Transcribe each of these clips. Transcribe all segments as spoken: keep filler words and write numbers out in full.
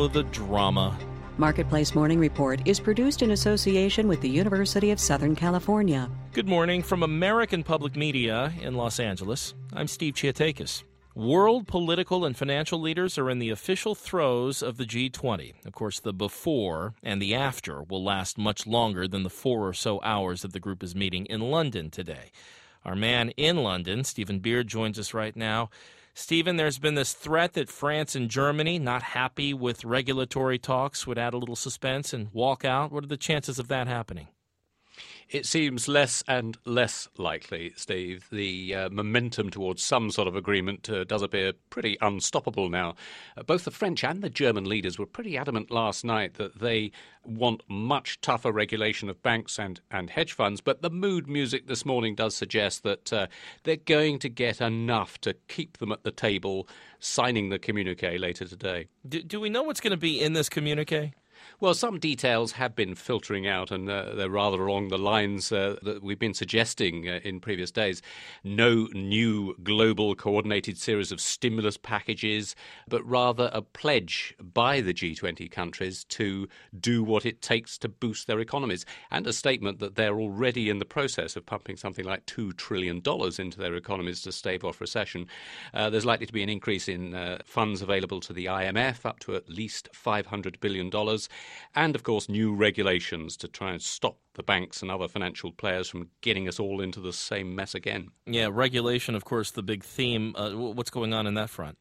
follow the drama. Marketplace Morning Report is produced in association with the University of Southern California. Good morning from American Public Media in Los Angeles. I'm Steve Chiatakis. World political and financial leaders are in the official throes of the G twenty. Of course, the before and the after will last much longer than the four or so hours that the group is meeting in London today. Our man in London, Stephen Beard, joins us right now. Stephen, there's been this threat that France and Germany, not happy with regulatory talks, would add a little suspense and walk out. What are the chances of that happening? It seems less and less likely, Steve. The uh, momentum towards some sort of agreement uh, does appear pretty unstoppable now. Uh, both the French and the German leaders were pretty adamant last night that they want much tougher regulation of banks and, and hedge funds, but the mood music this morning does suggest that uh, they're going to get enough to keep them at the table signing the communiqué later today. Do, do we know what's going to be in this communiqué? Well, some details have been filtering out, and uh, they're rather along the lines uh, that we've been suggesting uh, in previous days. No new global coordinated series of stimulus packages, but rather a pledge by the G twenty countries to do what it takes to boost their economies, and a statement that they're already in the process of pumping something like two trillion dollars into their economies to stave off recession. Uh, there's likely to be an increase in uh, funds available to the I M F, up to at least five hundred billion dollars. And, of course, new regulations to try and stop the banks and other financial players from getting us all into the same mess again. Yeah, regulation, of course, the big theme. Uh, what's going on in that front?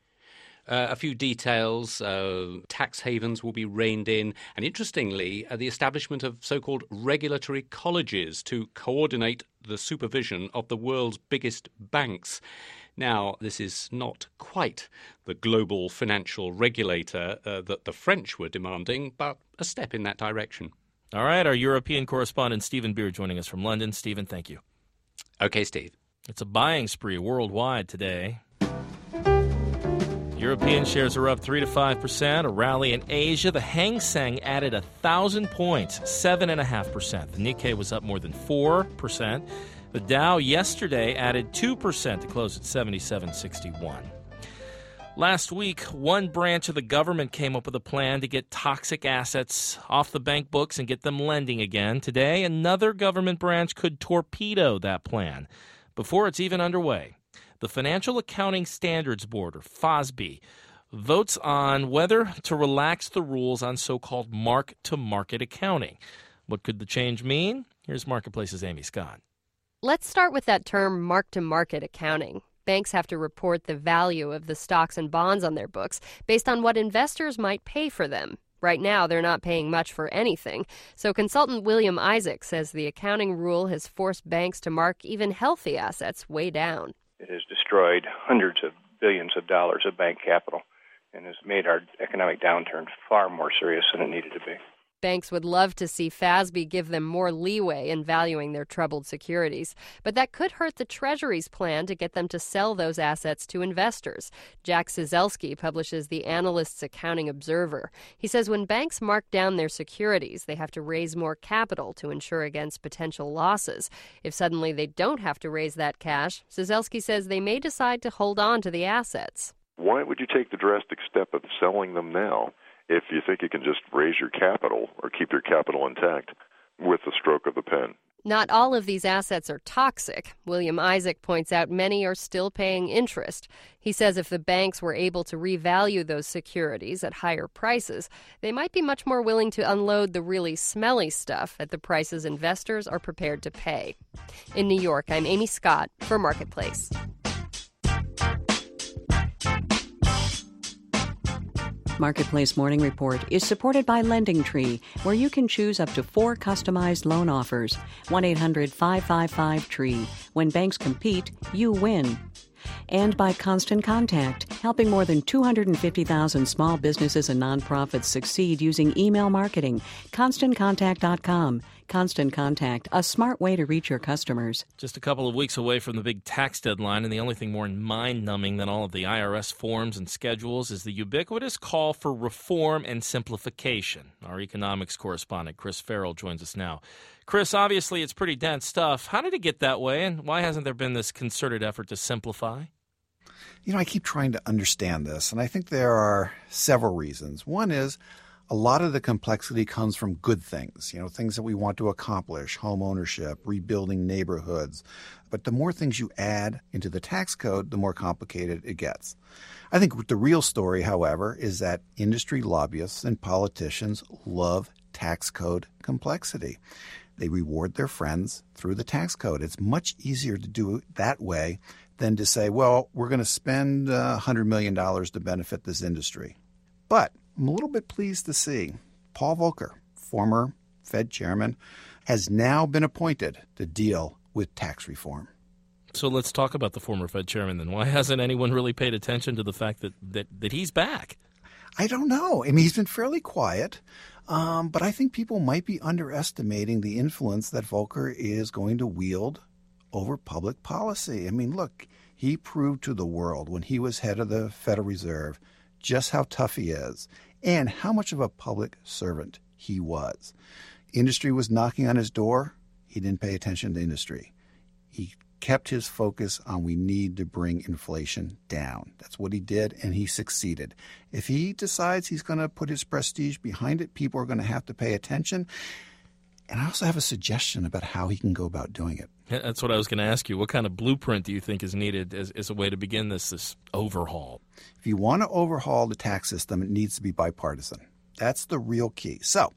Uh, a few details. Uh, tax havens will be reined in. And interestingly, uh, the establishment of so-called regulatory colleges to coordinate the supervision of the world's biggest banks. Now, this is not quite the global financial regulator uh, that the French were demanding, but a step in that direction. All right, our European correspondent Stephen Beard joining us from London. Stephen, thank you. Okay, Steve. It's a buying spree worldwide today. European shares are up three to five percent. A rally in Asia. The Hang Seng added one thousand points, seven point five percent. The Nikkei was up more than four percent. The Dow yesterday added two percent to close at seventy-seven sixty-one. Last week, one branch of the government came up with a plan to get toxic assets off the bank books and get them lending again. Today, another government branch could torpedo that plan before it's even underway. The Financial Accounting Standards Board, or F A S B, votes on whether to relax the rules on so-called mark-to-market accounting. What could the change mean? Here's Marketplace's Amy Scott. Let's start with that term mark-to-market accounting. Banks have to report the value of the stocks and bonds on their books based on what investors might pay for them. Right now, they're not paying much for anything. So consultant William Isaac says the accounting rule has forced banks to mark even healthy assets way down. It has destroyed hundreds of billions of dollars of bank capital and has made our economic downturn far more serious than it needed to be. Banks would love to see F A S B give them more leeway in valuing their troubled securities, but that could hurt the Treasury's plan to get them to sell those assets to investors. Jack Ciesielski publishes the Analyst's Accounting Observer. He says when banks mark down their securities, they have to raise more capital to insure against potential losses. If suddenly they don't have to raise that cash, Ciesielski says they may decide to hold on to the assets. Why would you take the drastic step of selling them now if you think you can just raise your capital or keep your capital intact with the stroke of the pen? Not all of these assets are toxic. William Isaac points out many are still paying interest. He says if the banks were able to revalue those securities at higher prices, they might be much more willing to unload the really smelly stuff at the prices investors are prepared to pay. In New York, I'm Amy Scott for Marketplace. Marketplace Morning Report is supported by LendingTree, where you can choose up to four customized loan offers. one eight hundred five five five TREE. When banks compete, you win. And by Constant Contact, helping more than two hundred fifty thousand small businesses and nonprofits succeed using email marketing. constant contact dot com. Constant Contact, a smart way to reach your customers. Just a couple of weeks away from the big tax deadline, and the only thing more mind-numbing than all of the I R S forms and schedules is the ubiquitous call for reform and simplification. Our economics correspondent, Chris Farrell, joins us now. Chris, obviously it's pretty dense stuff. How did it get that way, and why hasn't there been this concerted effort to simplify? You know, I keep trying to understand this, and I think there are several reasons. One is a lot of the complexity comes from good things, you know, things that we want to accomplish, home ownership, rebuilding neighborhoods. But the more things you add into the tax code, the more complicated it gets. I think the real story, however, is that industry lobbyists and politicians love tax code complexity. They reward their friends through the tax code. It's much easier to do it that way than to say, well, we're going to spend uh, one hundred million dollars to benefit this industry. But I'm a little bit pleased to see Paul Volcker, former Fed chairman, has now been appointed to deal with tax reform. So let's talk about the former Fed chairman then. Why hasn't anyone really paid attention to the fact that, that, that he's back? I don't know. I mean, he's been fairly quiet, um, but I think people might be underestimating the influence that Volcker is going to wield over public policy. I mean, look, he proved to the world when he was head of the Federal Reserve just how tough he is and how much of a public servant he was. Industry was knocking on his door. He didn't pay attention to industry. He kept his focus on we need to bring inflation down. That's what he did, and he succeeded. If he decides he's going to put his prestige behind it, people are going to have to pay attention. And I also have a suggestion about how he can go about doing it. That's what I was going to ask you. What kind of blueprint do you think is needed as, as a way to begin this, this overhaul? If you want to overhaul the tax system, it needs to be bipartisan. That's the real key. So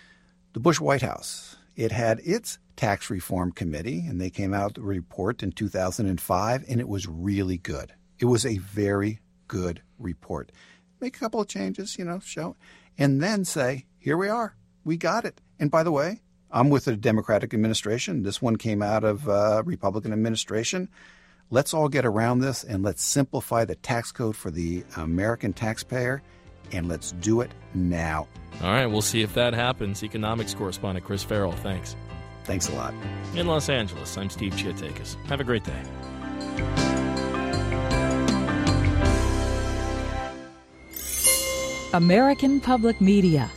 the Bush White House, it had its tax reform committee, and they came out with a report in two thousand five, and it was really good. It was a very good report. Make a couple of changes, you know, show, and then say, here we are. We got it. And by the way, I'm with a Democratic administration. This one came out of a Republican administration. Let's all get around this, and let's simplify the tax code for the American taxpayer, and let's do it now. All right, we'll see if that happens. Economics correspondent Chris Farrell, thanks. Thanks a lot. In Los Angeles, I'm Steve Chiatakis. Have a great day. American Public Media.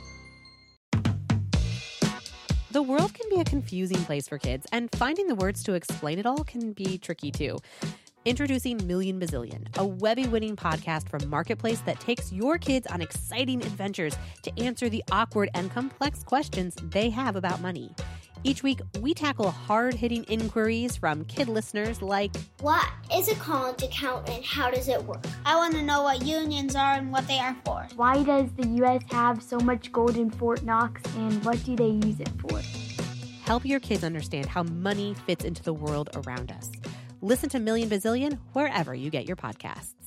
The world can be a confusing place for kids, and finding the words to explain it all can be tricky too. Introducing Million Bazillion, a Webby-winning podcast from Marketplace that takes your kids on exciting adventures to answer the awkward and complex questions they have about money. Each week, we tackle hard-hitting inquiries from kid listeners like, what is a college account and how does it work? I want to know what unions are and what they are for. Why does the U S have so much gold in Fort Knox, and what do they use it for? Help your kids understand how money fits into the world around us. Listen to Million Bazillion wherever you get your podcasts.